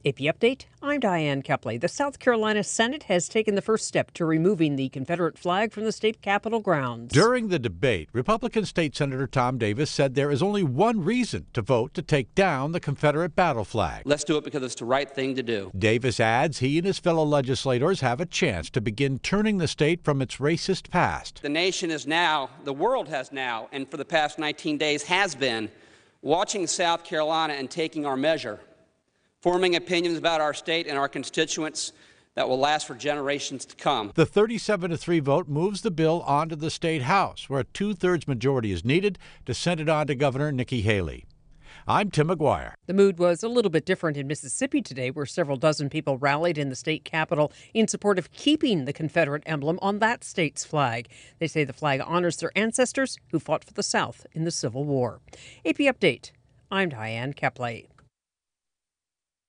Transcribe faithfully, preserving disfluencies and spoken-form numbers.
A P Update, I'm Diane Kepley. The South Carolina Senate has taken the first step to removing the Confederate flag from the state capitol grounds. During the debate, Republican State Senator Tom Davis said there is only one reason to vote to take down the Confederate battle flag. Let's do it because it's the right thing to do. Davis adds he and his fellow legislators have a chance to begin turning the state from its racist past. The nation is now, the world has now, and for the past nineteen days has been, watching South Carolina and taking our measure, forming opinions about our state and our constituents that will last for generations to come. The thirty-seven to three vote moves the bill onto the state House, where a two-thirds majority is needed to send it on to Governor Nikki Haley. I'm Tim McGuire. The mood was a little bit different in Mississippi today, where several dozen people rallied in the state capitol in support of keeping the Confederate emblem on that state's flag. They say the flag honors their ancestors who fought for the South in the Civil War. A P Update, I'm Diane Kepley.